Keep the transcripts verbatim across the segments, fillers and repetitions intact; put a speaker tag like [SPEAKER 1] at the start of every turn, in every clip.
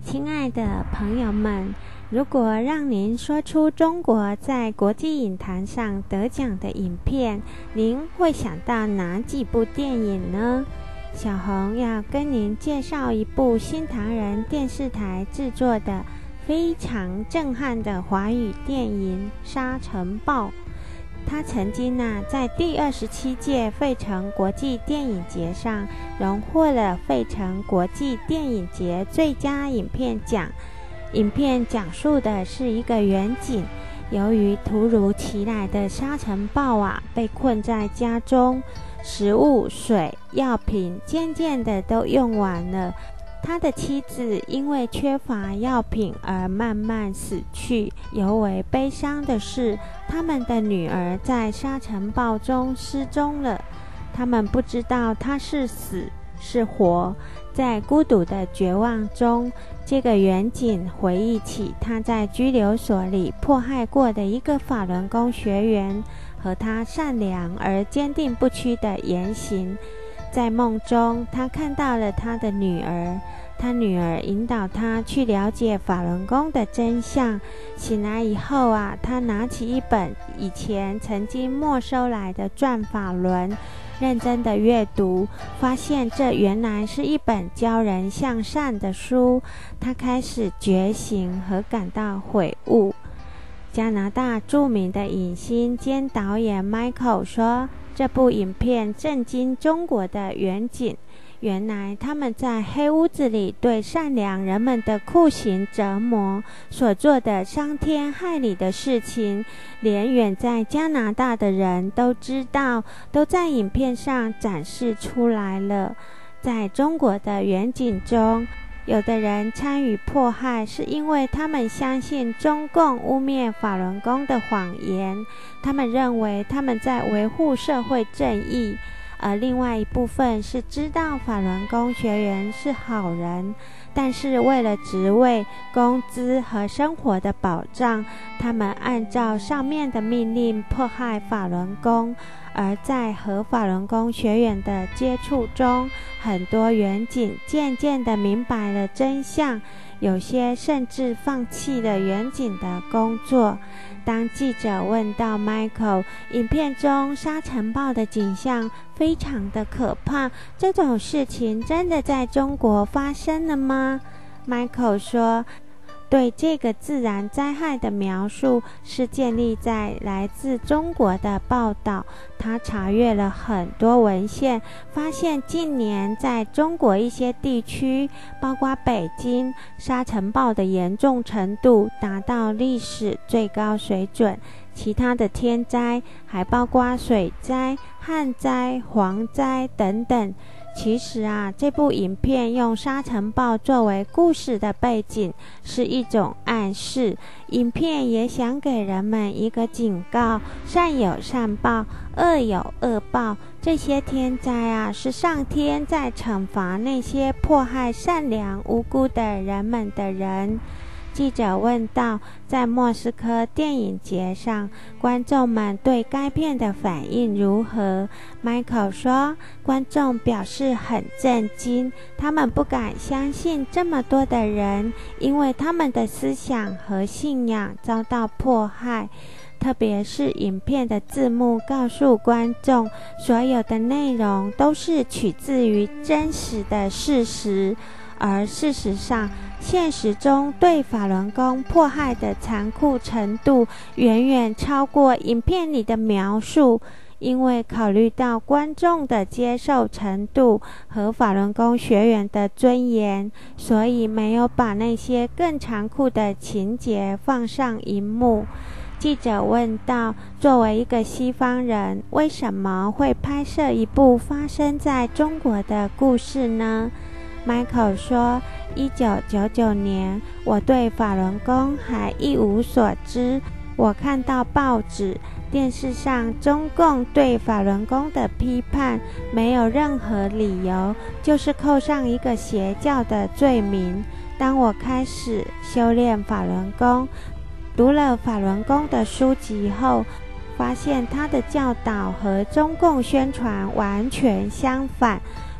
[SPEAKER 1] 亲爱的朋友们，如果让您说出中国在国际影坛上得奖的影片，您会想到哪几部电影呢？小红要跟您介绍一部新唐人电视台制作的非常震撼的华语电影《沙尘暴》。它曾经啊，在第二十七届费城国际电影节上荣获了费城国际电影节最佳影片奖。影片讲述的是一个远景，由于突如其来的沙尘暴啊，被困在家中，食物、水、药品渐渐的都用完了。他的妻子因为缺乏药品而慢慢死去。尤为悲伤的是，他们的女儿在沙尘暴中失踪了。他们不知道她是死是活。在孤独的绝望中，这个远景回忆起他在拘留所里迫害过的一个法轮功学员和他善良而坚定不屈的言行。在梦中，他看到了他的女儿，他女儿引导他去了解法轮功的真相。醒来以后啊，他拿起一本以前曾经没收来的《转法轮》，认真的阅读，发现这原来是一本教人向善的书。他开始觉醒和感到悔悟。加拿大著名的影星兼导演 Michael 说，这部影片震惊中国的远景。原来他们在黑屋子里对善良人们的酷刑折磨所做的伤天害理的事情，连远在加拿大的人都知道，都在影片上展示出来了。在中国的远景中，有的人参与迫害是因为他们相信中共污蔑法轮功的谎言，他们认为他们在维护社会正义。而另外一部分是知道法轮功学员是好人，但是为了职位、工资和生活的保障，他们按照上面的命令迫害法轮功。而在和法轮功学员的接触中，很多远景渐渐地明白了真相，有些甚至放弃了远景的工作。当记者问到 Michael， 影片中沙尘暴的景象非常的可怕，这种事情真的在中国发生了吗？ Michael 说，对这个自然灾害的描述是建立在来自中国的报道。他查阅了很多文献，发现近年在中国一些地区，包括北京，沙尘暴的严重程度达到历史最高水准。其他的天灾还包括水灾、旱灾、蝗灾等等。其实啊，这部影片用沙尘暴作为故事的背景是一种暗示，影片也想给人们一个警告：善有善报，恶有恶报。这些天灾啊，是上天在惩罚那些迫害善良无辜的人们的人。记者问道，在莫斯科电影节上，观众们对该片的反应如何？ Michael 说，观众表示很震惊，他们不敢相信这么多的人因为他们的思想和信仰遭到迫害。特别是影片的字幕告诉观众，所有的内容都是取自于真实的事实。而事实上，现实中对法轮功迫害的残酷程度远远超过影片里的描述。因为考虑到观众的接受程度和法轮功学员的尊严，所以没有把那些更残酷的情节放上荧幕。记者问道，作为一个西方人，为什么会拍摄一部发生在中国的故事呢？Michael 说，一九九九年，我对法轮功还一无所知。我看到报纸、电视上中共对法轮功的批判，没有任何理由，就是扣上一个邪教的罪名。当我开始修炼法轮功，读了法轮功的书籍后，发现他的教导和中共宣传完全相反。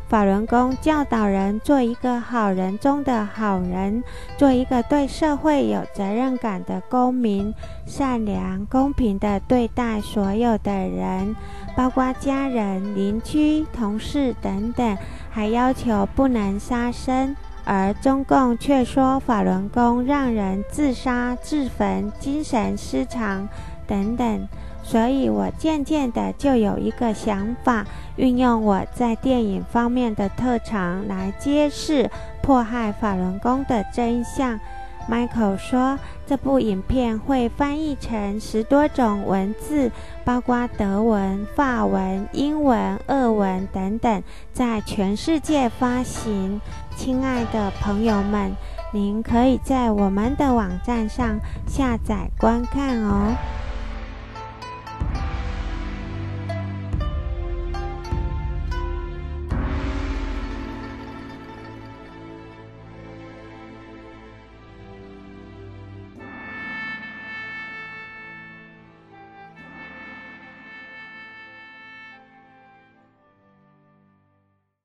[SPEAKER 1] 法轮功教导人做一个好人中的好人，做一个对社会有责任感的公民，善良公平地对待所有的人，包括家人、邻居、同事等等，还要求不能杀生。而中共却说法轮功让人自杀、自焚、精神失常等等。所以我渐渐的就有一个想法，运用我在电影方面的特长来揭示迫害法轮功的真相。Michael 说，这部影片会翻译成十多种文字，包括德文、法文、英文、俄文等等，在全世界发行。亲爱的朋友们，您可以在我们的网站上下载观看哦。